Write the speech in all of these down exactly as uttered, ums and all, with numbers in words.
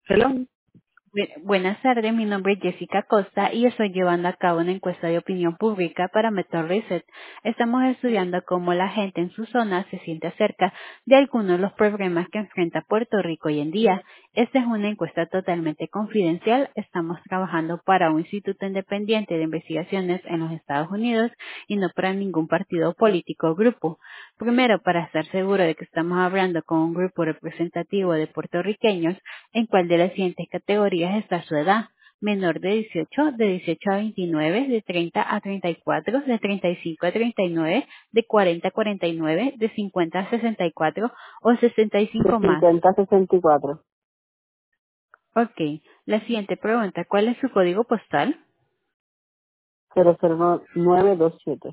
Hello. Bu- Buenas tardes, mi nombre es Jessica Costa y estoy llevando a cabo una encuesta de opinión pública para Method Research. Estamos estudiando cómo la gente en su zona se siente acerca de algunos de los problemas que enfrenta Puerto Rico hoy en día. Esta es una encuesta totalmente confidencial. Estamos trabajando para un instituto independiente de investigaciones en los Estados Unidos y no para ningún partido político o grupo. Primero, para estar seguro de que estamos hablando con un grupo representativo de puertorriqueños, ¿en cuál de las siguientes categorías está su edad? Menor de dieciocho, de dieciocho a veintinueve, de treinta a treinta y cuatro, de treinta y cinco a treinta y nueve, de cuarenta a cuarenta y nueve, de cincuenta a sesenta y cuatro o sesenta y De cinco más. cincuenta a sesenta y cuatro. Ok. La siguiente pregunta, ¿cuál es su código postal? cero cero nueve dos siete.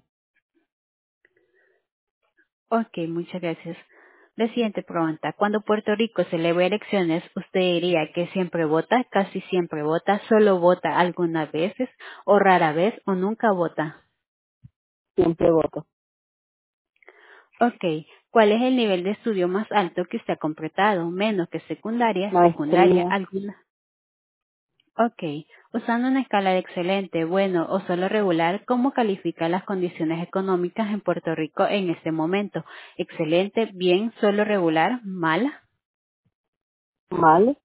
Ok, muchas gracias. La siguiente pregunta, cuando Puerto Rico celebra elecciones, ¿usted diría que siempre vota, casi siempre vota, solo vota algunas veces o rara vez o nunca vota? Siempre voto. Ok. ¿Cuál es el nivel de estudio más alto que usted ha completado? Menos que secundaria, secundaria, Maestría. alguna. Ok. Usando una escala de excelente, bueno o solo regular, ¿cómo califica las condiciones económicas en Puerto Rico en este momento? Excelente, bien, solo regular, mala. Mal.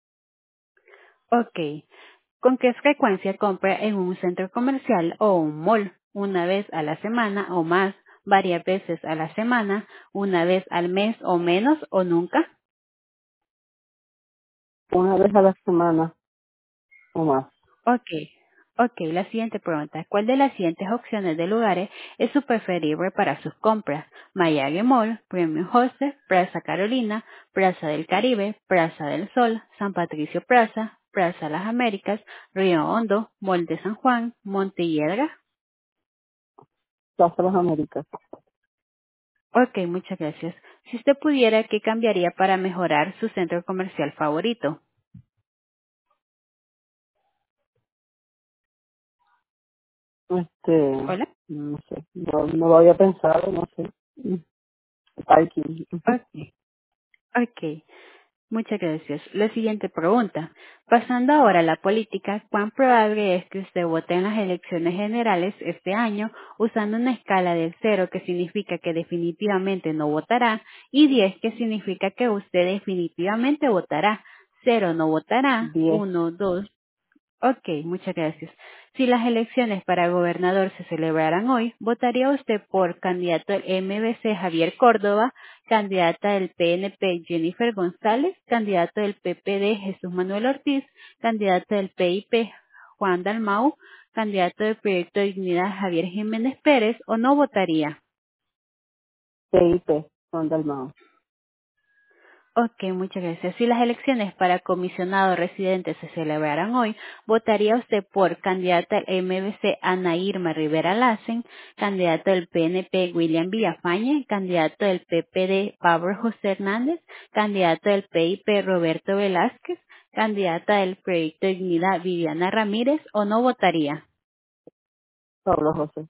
Ok. ¿Con qué frecuencia compra en un centro comercial o un mall? ¿Una vez a la semana o más? ¿Varias veces a la semana? ¿Una vez al mes o menos o nunca? Una vez a la semana o más. Ok, ok, la siguiente pregunta. ¿Cuál de las siguientes opciones de lugares es su preferible para sus compras? Miami Mall, Premium Hostel, Plaza Carolina, Plaza del Caribe, Plaza del Sol, San Patricio Plaza, Plaza Las Américas, Río Hondo, Mall de San Juan, Montelledra. Plaza Las Américas. Ok, muchas gracias. Si usted pudiera, ¿qué cambiaría para mejorar su centro comercial favorito? Este, Hola. no sé. No, no lo había pensado, no sé. Mm, Parking. Ok, ok. Muchas gracias. La siguiente pregunta. Pasando ahora a la política, ¿cuán probable es que usted vote en las elecciones generales este año usando una escala del cero que significa que definitivamente no votará y diez que significa que usted definitivamente votará? Cero no votará, diez. uno, dos. Ok, muchas gracias. Si las elecciones para gobernador se celebraran hoy, ¿votaría usted por candidato del M B C Javier Córdoba, candidata del P N P Jennifer González, candidato del P P D Jesús Manuel Ortiz, candidato del P I P Juan Dalmau, candidato del Proyecto de Dignidad Javier Jiménez Pérez o no votaría? P I P. Son Dalmao. Ok, muchas gracias. Si las elecciones para comisionado residente se celebraran hoy, ¿votaría usted por candidata del M B C Ana Irma Rivera Lassen, candidato del P N P William Villafañe, candidato del P P D Pablo José Hernández, candidato del P I P Roberto Velázquez, candidata del Proyecto de Dignidad Viviana Ramírez o no votaría? Pablo José.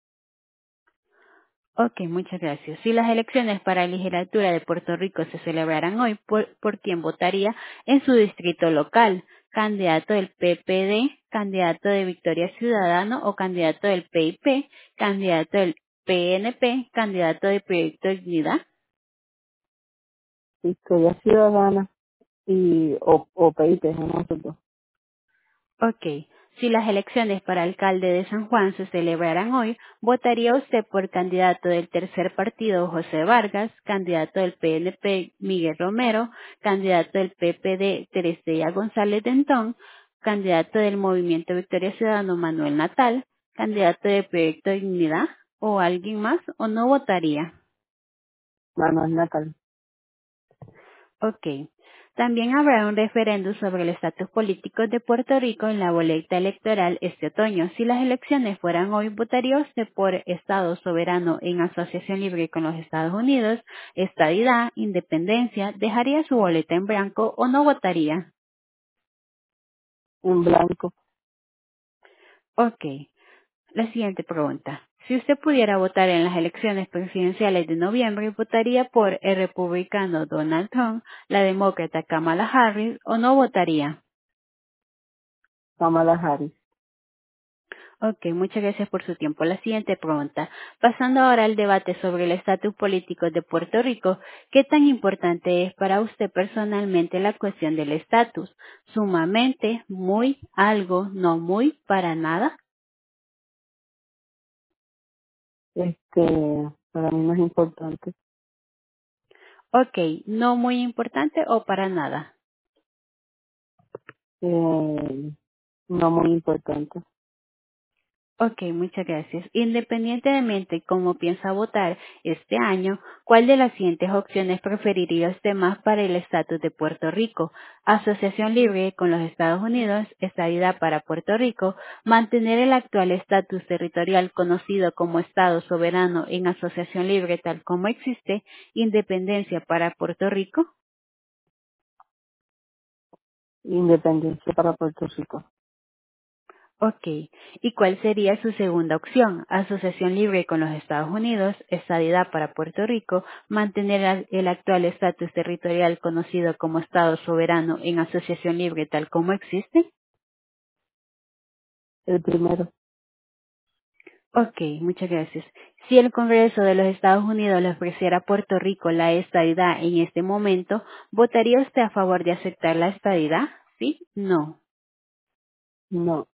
Ok, muchas gracias. Si las elecciones para la legislatura de Puerto Rico se celebraran hoy, ¿por, por quién votaría en su distrito local? ¿Candidato del P P D, candidato de Victoria Ciudadano o candidato del P I P, candidato del P N P, candidato de Proyecto de Dignidad? Historia Ciudadana y o, o P I P. Uno de esos dos. Ok. Si las elecciones para alcalde de San Juan se celebraran hoy, ¿votaría usted por candidato del tercer partido José Vargas, candidato del P N P Miguel Romero, candidato del P P D Teresella González Dentón, candidato del Movimiento Victoria Ciudadano Manuel Natal, candidato del Proyecto de Dignidad o alguien más o no votaría? Manuel Natal. Ok. También habrá un referéndum sobre el estatus político de Puerto Rico en la boleta electoral este otoño. Si las elecciones fueran hoy, ¿votaría usted por Estado soberano en asociación libre con los Estados Unidos, estadidad, independencia? ¿Dejaría su boleta en blanco o no votaría? En blanco. Ok. La siguiente pregunta. Si usted pudiera votar en las elecciones presidenciales de noviembre, ¿votaría por el republicano Donald Trump, la demócrata Kamala Harris o no votaría? Kamala Harris. Ok, muchas gracias por su tiempo. La siguiente pregunta. Pasando ahora al debate sobre el estatus político de Puerto Rico, ¿qué tan importante es para usted personalmente la cuestión del estatus? ¿Sumamente, muy, algo, no muy, para nada? Este, para mí no es importante. Ok, no muy importante o para nada. Eh, no muy importante. Ok, muchas gracias. Independientemente de cómo piensa votar este año, ¿cuál de las siguientes opciones preferiría usted más para el estatus de Puerto Rico? Asociación libre con los Estados Unidos, estadidad para Puerto Rico, mantener el actual estatus territorial conocido como Estado soberano en asociación libre tal como existe, independencia para Puerto Rico. Independencia para Puerto Rico. Ok. ¿Y cuál sería su segunda opción? Asociación libre con los Estados Unidos, estadidad para Puerto Rico, mantener al- el actual estatus territorial conocido como Estado soberano en asociación libre tal como existe. El primero. Ok, muchas gracias. Si el Congreso de los Estados Unidos le ofreciera a Puerto Rico la estadidad en este momento, ¿votaría usted a favor de aceptar la estadidad? ¿Sí? No. No.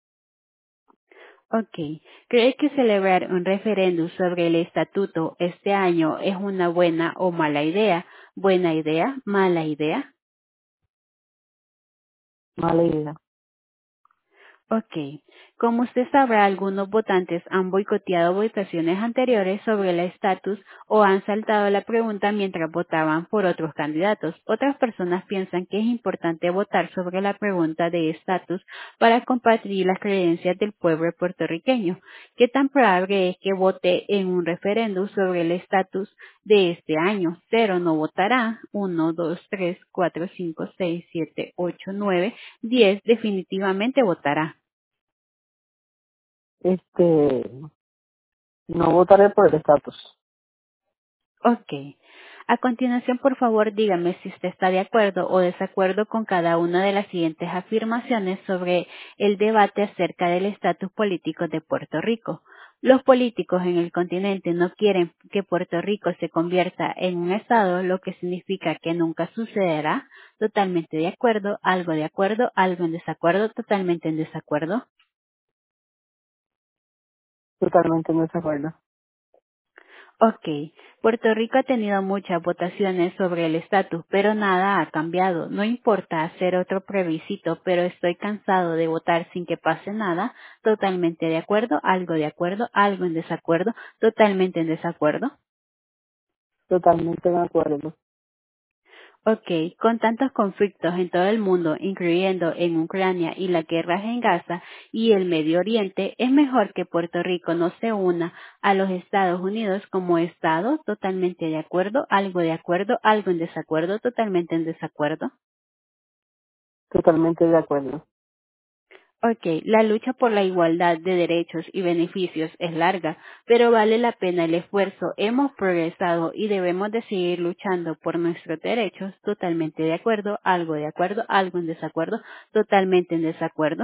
Ok. ¿Cree que celebrar un referéndum sobre el estatuto este año es una buena o mala idea? ¿Buena idea? ¿Mala idea? Mala idea. Ok. Como usted sabrá, algunos votantes han boicoteado votaciones anteriores sobre el estatus o han saltado la pregunta mientras votaban por otros candidatos. Otras personas piensan que es importante votar sobre la pregunta de estatus para compartir las creencias del pueblo puertorriqueño. ¿Qué tan probable es que vote en un referéndum sobre el estatus de este año? Cero no votará. Uno, dos, tres, cuatro, cinco, seis, siete, ocho, nueve, diez definitivamente votará. Este, no votaré por el estatus. Ok. A continuación, por favor, dígame si usted está de acuerdo o desacuerdo con cada una de las siguientes afirmaciones sobre el debate acerca del estatus político de Puerto Rico. Los políticos en el continente no quieren que Puerto Rico se convierta en un estado, lo que significa que nunca sucederá. Totalmente de acuerdo, algo de acuerdo, algo en desacuerdo, totalmente en desacuerdo. Totalmente en desacuerdo. Ok, Puerto Rico ha tenido muchas votaciones sobre el estatus, pero nada ha cambiado. No importa hacer otro plebiscito, pero estoy cansado de votar sin que pase nada. Totalmente de acuerdo, algo de acuerdo, algo en desacuerdo, totalmente en desacuerdo. Totalmente de acuerdo. Ok, con tantos conflictos en todo el mundo, incluyendo en Ucrania y las guerras en Gaza y el Medio Oriente, es mejor que Puerto Rico no se una a los Estados Unidos como Estado. Totalmente de acuerdo, algo de acuerdo, algo en desacuerdo, totalmente en desacuerdo. Totalmente de acuerdo. Ok, la lucha por la igualdad de derechos y beneficios es larga, pero vale la pena el esfuerzo. Hemos progresado y debemos de seguir luchando por nuestros derechos. Totalmente de acuerdo, algo de acuerdo, algo en desacuerdo, totalmente en desacuerdo.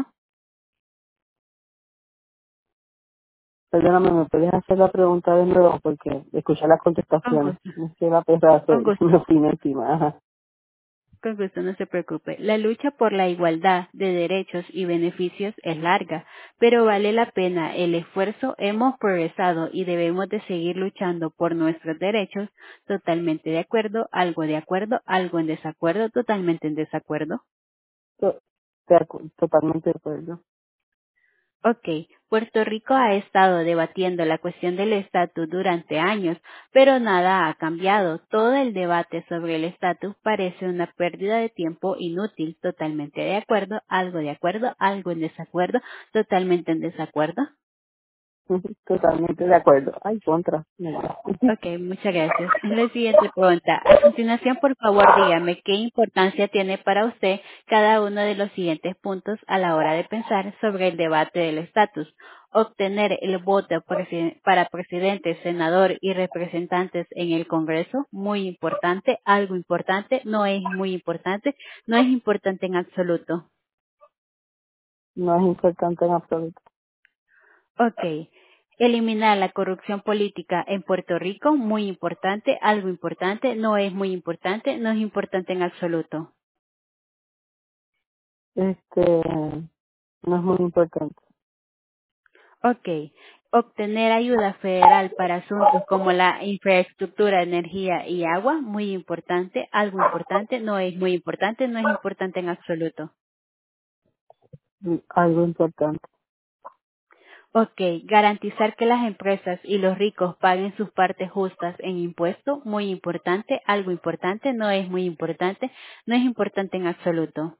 Perdóname, ¿me puedes hacer la pregunta de nuevo? Porque escuché las Con contestaciones. gusto, Es que la perra con se gusto. me vino encima. Ajá. Con gusto, no se preocupe. La lucha por la igualdad de derechos y beneficios es larga, pero vale la pena el esfuerzo. Hemos progresado y debemos de seguir luchando por nuestros derechos. Totalmente de acuerdo, algo de acuerdo, algo en desacuerdo, totalmente en desacuerdo. To- de acu- Totalmente de acuerdo. Ok, Puerto Rico ha estado debatiendo la cuestión del estatus durante años, pero nada ha cambiado. Todo el debate sobre el estatus parece una pérdida de tiempo inútil. Totalmente de acuerdo, algo de acuerdo, algo en desacuerdo, totalmente en desacuerdo. Totalmente de acuerdo. Ay, contra. Mira. Ok, muchas gracias. La siguiente pregunta. A continuación, por favor, dígame qué importancia tiene para usted cada uno de los siguientes puntos a la hora de pensar sobre el debate del estatus. Obtener el voto presi- para presidente, senador y representantes en el Congreso, muy importante. Algo importante, no es muy importante, no es importante en absoluto. No es importante en absoluto. Ok. Eliminar la corrupción política en Puerto Rico, muy importante, algo importante, no es muy importante, no es importante en absoluto. Este, no es muy importante. Ok. Obtener ayuda federal para asuntos como la infraestructura, energía y agua, muy importante, algo importante, no es muy importante, no es importante en absoluto. Mm, Algo importante. Ok, garantizar que las empresas y los ricos paguen sus partes justas en impuestos, muy importante, algo importante, no es muy importante, no es importante en absoluto.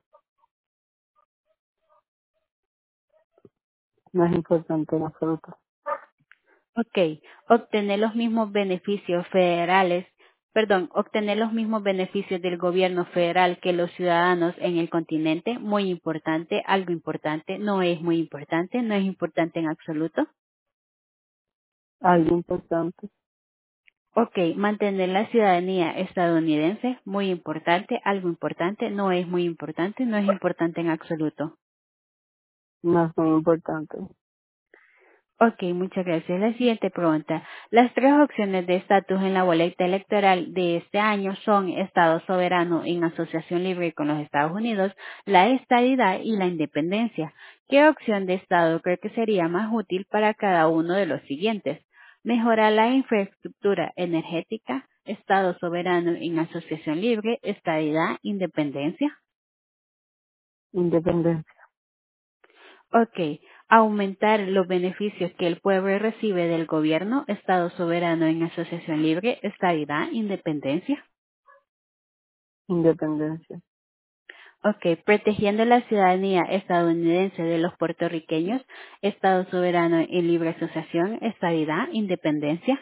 No es importante en absoluto. Ok, obtener los mismos beneficios federales, perdón, obtener los mismos beneficios del gobierno federal que los ciudadanos en el continente, muy importante, algo importante, no es muy importante, no es importante en absoluto. Algo importante. Ok, mantener la ciudadanía estadounidense, muy importante, algo importante, no es muy importante, no es importante en absoluto. No es muy importante. Ok, muchas gracias. La siguiente pregunta. Las tres opciones de estatus en la boleta electoral de este año son Estado soberano en asociación libre con los Estados Unidos, la estadidad y la independencia. ¿Qué opción de Estado cree que sería más útil para cada uno de los siguientes? Mejorar la infraestructura energética, Estado soberano en asociación libre, estadidad, independencia. Independencia. Ok. Aumentar los beneficios que el pueblo recibe del gobierno, Estado soberano en asociación libre, estabilidad, independencia. Independencia. Ok. Protegiendo la ciudadanía estadounidense de los puertorriqueños, Estado soberano en libre asociación, estabilidad, independencia.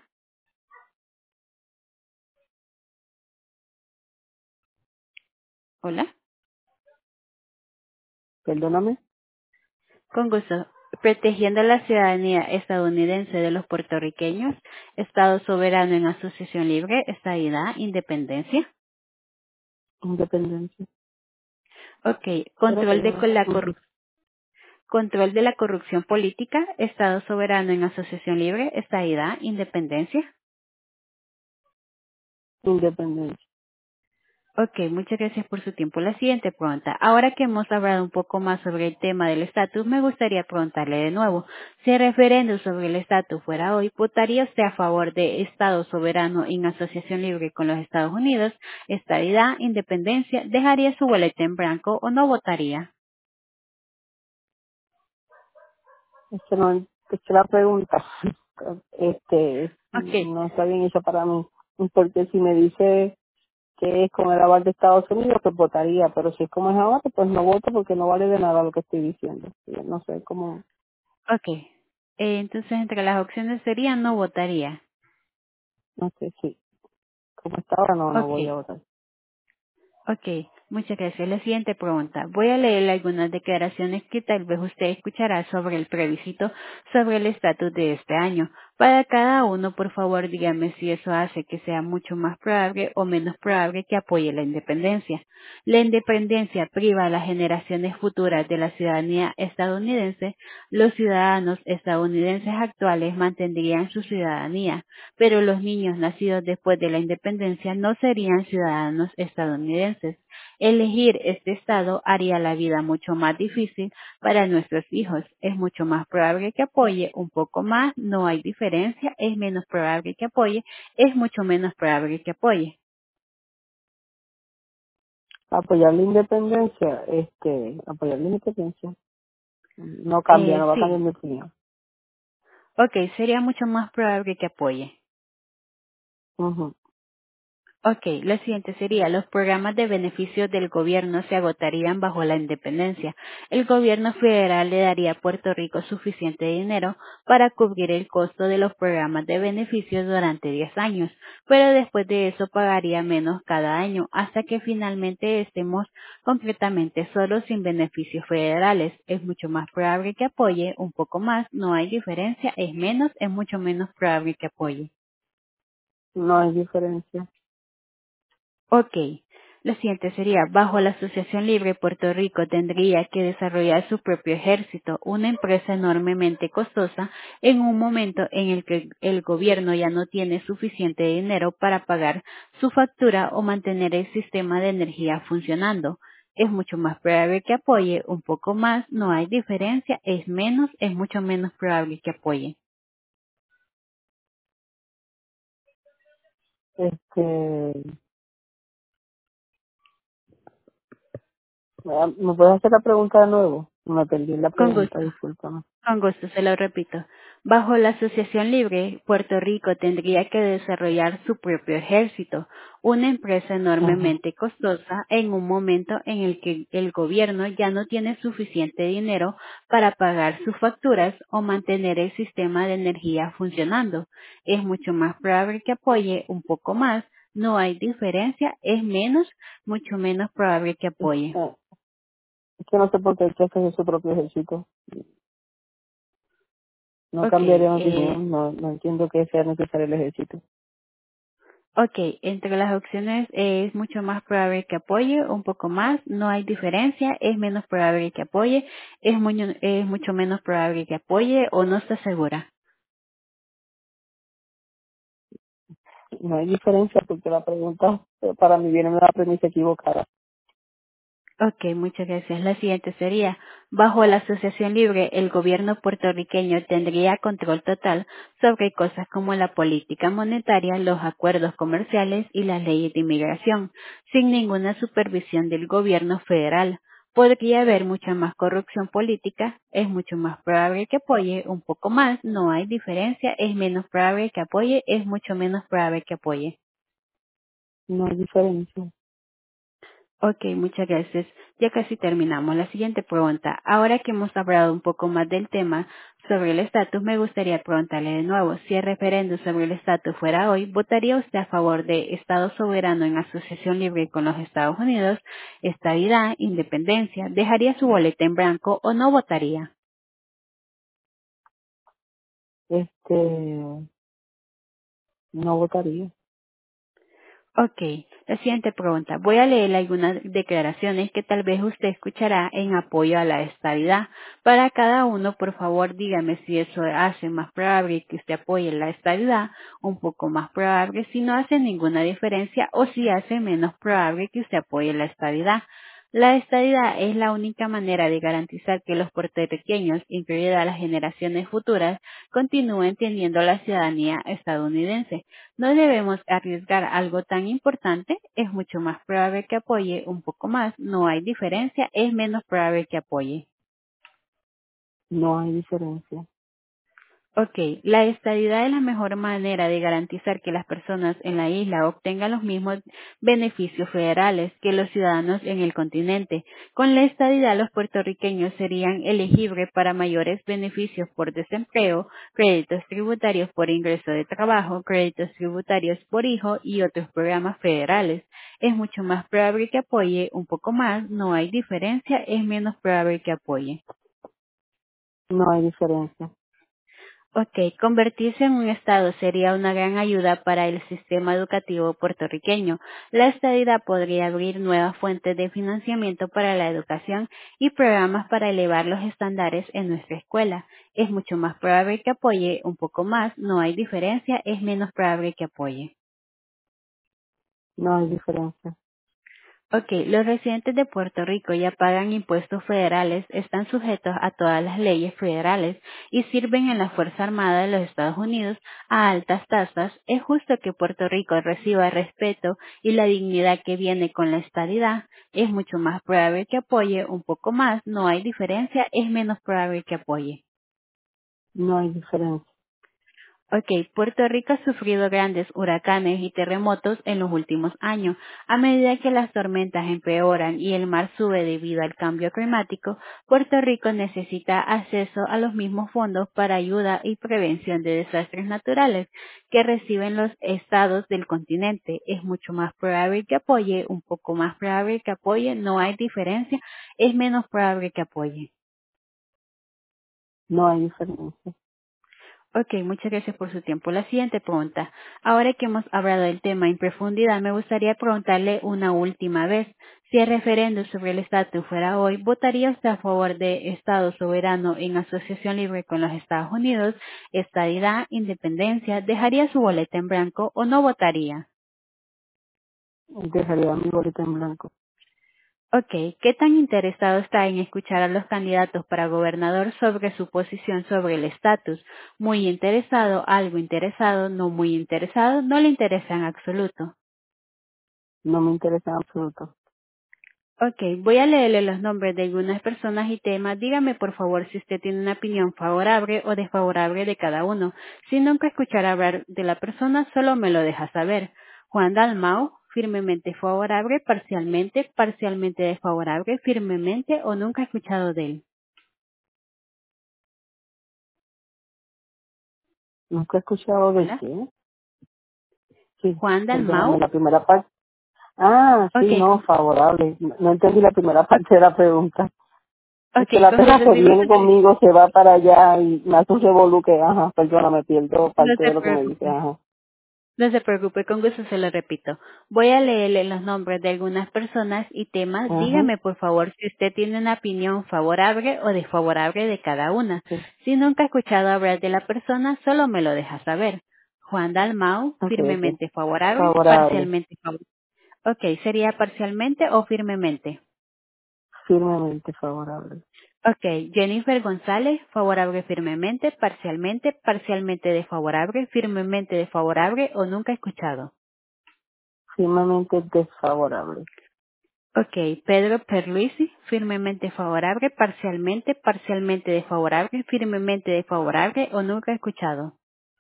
Hola. Perdóname. Con gusto. Protegiendo la ciudadanía estadounidense de los puertorriqueños, Estado soberano en asociación libre, estabilidad, independencia. Independencia. Ok. Espérate, Control de no. la Ujú. corrupción. Control de la corrupción política, Estado soberano en asociación libre, estadidad, independencia. Independencia. Ok, muchas gracias por su tiempo. La siguiente pregunta. Ahora que hemos hablado un poco más sobre el tema del estatus, me gustaría preguntarle de nuevo. Si el referéndum sobre el estatus fuera hoy, ¿votaría usted a favor de Estado soberano en asociación libre con los Estados Unidos, estadidad, independencia? ¿Dejaría su boleta en blanco o no votaría? Es que no, es que la pregunta, este, Ok, no está bien hecha para mí. Porque si me dice que es con el aval de Estados Unidos, pues votaría. Pero si es como es ahora, pues no voto porque no vale de nada lo que estoy diciendo. No sé cómo, ok. Eh, entonces, entre las opciones serían no votaría. no sé si, como está ahora, no, no voy Ok. a votar. Ok, muchas gracias. La siguiente pregunta. Voy a leer algunas declaraciones que tal vez usted escuchará sobre el plebiscito sobre el estatus de este año. Para cada uno, por favor, dígame si eso hace que sea mucho más probable o menos probable que apoye la independencia. La independencia priva a las generaciones futuras de la ciudadanía estadounidense. Los ciudadanos estadounidenses actuales mantendrían su ciudadanía, pero los niños nacidos después de la independencia no serían ciudadanos estadounidenses. Elegir este estado haría la vida mucho más difícil para nuestros hijos. Es mucho más probable que apoye un poco más, no hay diferencia, es menos probable que apoye, es mucho menos probable que apoye. Apoyar la independencia, este, apoyar la independencia, no cambia, Eh, no va a cambiar sí, mi opinión. ok, sería mucho más probable que apoye. Ujú. Ok, lo siguiente sería, los programas de beneficios del gobierno se agotarían bajo la independencia. El gobierno federal le daría a Puerto Rico suficiente dinero para cubrir el costo de los programas de beneficios durante diez años, pero después de eso pagaría menos cada año hasta que finalmente estemos completamente solos sin beneficios federales. Es mucho más probable que apoye, un poco más, no hay diferencia, es menos, es mucho menos probable que apoye. No hay diferencia. Ok, lo siguiente sería, bajo la Asociación Libre Puerto Rico tendría que desarrollar su propio ejército, una empresa enormemente costosa en un momento en el que el gobierno ya no tiene suficiente dinero para pagar su factura o mantener el sistema de energía funcionando. Es mucho más probable que apoye, un poco más, no hay diferencia, es menos, es mucho menos probable que apoye. Este, ¿me puedes hacer la pregunta de nuevo? Me perdí en la Con pregunta, gusto. discúlpame. Con gusto, se lo repito. Bajo la Asociación Libre, Puerto Rico tendría que desarrollar su propio ejército, una empresa Ajá. enormemente costosa en un momento en el que el gobierno ya no tiene suficiente dinero para pagar sus facturas o mantener el sistema de energía funcionando. Es mucho más probable que apoye, un poco más, no hay diferencia, es menos, mucho menos probable que apoye. Eh, Es que no sé por qué hay que hacer su propio ejército. No Ok, cambiaría mi eh, opinión, no, no entiendo que sea necesario el ejército. Ok, entre las opciones es mucho más probable que apoye, un poco más, no hay diferencia, es menos probable que apoye, es, muy- es mucho menos probable que apoye o no está segura. No hay diferencia porque la pregunta eh, para mí viene de una premisa equivocada. Ok, muchas gracias. La siguiente sería, bajo la asociación libre, el gobierno puertorriqueño tendría control total sobre cosas como la política monetaria, los acuerdos comerciales y las leyes de inmigración, sin ninguna supervisión del gobierno federal. Podría haber mucha más corrupción política, es mucho más probable que apoye, un poco más, no hay diferencia, es menos probable que apoye, es mucho menos probable que apoye. No hay diferencia. Ok, muchas gracias. Ya casi terminamos. La siguiente pregunta. Ahora que hemos hablado un poco más del tema sobre el estatus, me gustaría preguntarle de nuevo, si el referéndum sobre el estatus fuera hoy, ¿votaría usted a favor de Estado soberano en asociación libre con los Estados Unidos, estabilidad, independencia, dejaría su boleta en blanco o no votaría? Este, no votaría. Ok, la siguiente pregunta. Voy a leer algunas declaraciones que tal vez usted escuchará en apoyo a la estabilidad. Para cada uno, por favor, dígame si eso hace más probable que usted apoye la estabilidad, un poco más probable si no hace ninguna diferencia o si hace menos probable que usted apoye la estabilidad. La estabilidad es la única manera de garantizar que los puertorriqueños, incluidas las generaciones futuras, continúen teniendo la ciudadanía estadounidense. No debemos arriesgar algo tan importante, es mucho más probable que apoye, un poco más, no hay diferencia, es menos probable que apoye. No hay diferencia. Ok, la estadidad es la mejor manera de garantizar que las personas en la isla obtengan los mismos beneficios federales que los ciudadanos en el continente. Con la estadidad, los puertorriqueños serían elegibles para mayores beneficios por desempleo, créditos tributarios por ingreso de trabajo, créditos tributarios por hijo y otros programas federales. Es mucho más probable que apoye, un poco más, no hay diferencia, es menos probable que apoye. No hay diferencia. Ok, convertirse en un Estado sería una gran ayuda para el sistema educativo puertorriqueño. La estadidad podría abrir nuevas fuentes de financiamiento para la educación y programas para elevar los estándares en nuestra escuela. Es mucho más probable que apoye, un poco más, no hay diferencia, es menos probable que apoye. No hay diferencia. Ok, los residentes de Puerto Rico ya pagan impuestos federales, están sujetos a todas las leyes federales y sirven en la Fuerza Armada de los Estados Unidos a altas tasas. Es justo que Puerto Rico reciba el respeto y la dignidad que viene con la estadidad. Es mucho más probable que apoye, un poco más, no hay diferencia, es menos probable que apoye. No hay diferencia. Ok, Puerto Rico ha sufrido grandes huracanes y terremotos en los últimos años. A medida que las tormentas empeoran y el mar sube debido al cambio climático, Puerto Rico necesita acceso a los mismos fondos para ayuda y prevención de desastres naturales que reciben los estados del continente. Es mucho más probable que apoye, un poco más probable que apoye, no hay diferencia, es menos probable que apoye. No hay diferencia. Ok, muchas gracias por su tiempo. La siguiente pregunta. Ahora que hemos hablado del tema en profundidad, me gustaría preguntarle una última vez. Si el referéndum sobre el estatus fuera hoy, ¿votaría usted a favor de Estado soberano en asociación libre con los Estados Unidos, estadidad, independencia, dejaría su boleta en blanco o no votaría? Dejaría mi boleta en blanco. Ok, ¿qué tan interesado está en escuchar a los candidatos para gobernador sobre su posición sobre el estatus? Muy interesado, algo interesado, no muy interesado, no le interesa en absoluto. No me interesa en absoluto. Ok, voy a leerle los nombres de algunas personas y temas. Dígame por favor si usted tiene una opinión favorable o desfavorable de cada uno. Si nunca escuchara hablar de la persona, solo me lo deja saber. Juan Dalmau, firmemente favorable, parcialmente, parcialmente desfavorable, firmemente o nunca he escuchado de él. Nunca he escuchado de Hola. qué. Sí, Juan perdóname, Dalmau. la primera parte. Ah, sí, Ok, no, con, favorable. No, no entendí la primera parte de la pregunta. Es que okay, la con pena se gusto, sí, no viene se, pre- conmigo, se va para allá y me hace un revolú que, ajá, perdona, me pierdo no parte se de lo que me dice, preocupe. ajá. No se preocupe, con gusto se lo repito. Voy a leerle los nombres de algunas personas y temas. Ajá, Dígame, por favor, si usted tiene una opinión favorable o desfavorable de cada una. sí. Si nunca ha escuchado hablar de la persona, solo me lo deja saber. Juan Dalmau, Ok, ok. firmemente favorable, Favorable, parcialmente favorable. Ok, ¿sería parcialmente o firmemente? firmemente favorable. Ok, Jennifer González, favorable firmemente, parcialmente, parcialmente desfavorable, firmemente desfavorable o nunca escuchado. Firmemente desfavorable. Ok, Pedro Perluisi, firmemente favorable, parcialmente, parcialmente desfavorable, firmemente desfavorable o nunca escuchado.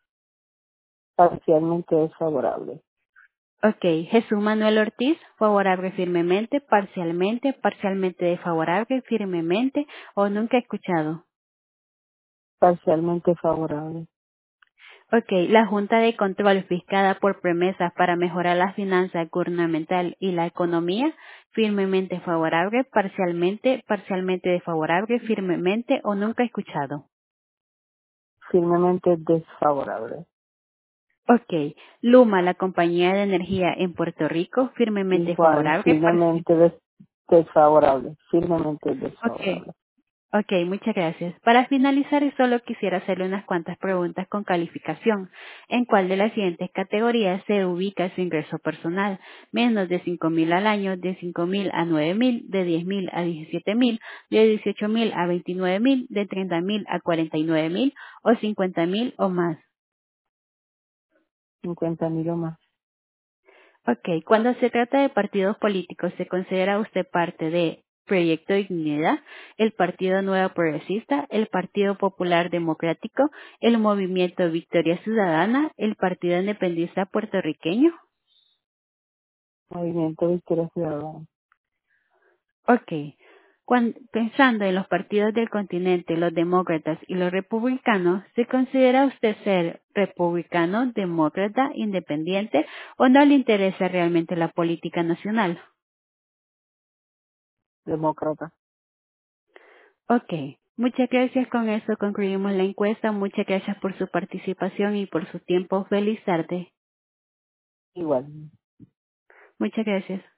Parcialmente desfavorable. Ok, Jesús Manuel Ortiz, favorable firmemente, parcialmente, parcialmente desfavorable, firmemente o nunca escuchado. Parcialmente favorable. Ok, la Junta de Control fiscada por promesas para mejorar la finanza gubernamental y la economía, firmemente favorable, parcialmente, parcialmente desfavorable, firmemente o nunca escuchado. Firmemente desfavorable. Ok, Luma, la compañía de energía en Puerto Rico, firmemente Igual, favorable, parcial. firmemente des- desfavorable. Firmemente Ok, desfavorable. Ok, muchas gracias. Para finalizar, solo quisiera hacerle unas cuantas preguntas con calificación. ¿En cuál de las siguientes categorías se ubica su ingreso personal? Menos de cinco mil al año, de cinco mil a nueve mil, de diez mil a diecisiete mil, de dieciocho mil a veintinueve mil, de treinta mil a cuarenta y nueve mil o cincuenta mil o más. Cincuenta mil o más. Ok, cuando se trata de partidos políticos, ¿se considera usted parte de Proyecto Dignidad, el Partido Nuevo Progresista, el Partido Popular Democrático, el Movimiento Victoria Ciudadana, el Partido Independentista Puertorriqueño? Movimiento Victoria Ciudadana. Ok, cuan- pensando en los partidos del continente, los demócratas y los republicanos, ¿se considera usted ser republicano, demócrata, independiente o no le interesa realmente la política nacional? Demócrata. Ok, muchas gracias. Con eso concluimos la encuesta. Muchas gracias por su participación y por su tiempo. Feliz tarde. Igual. Muchas gracias.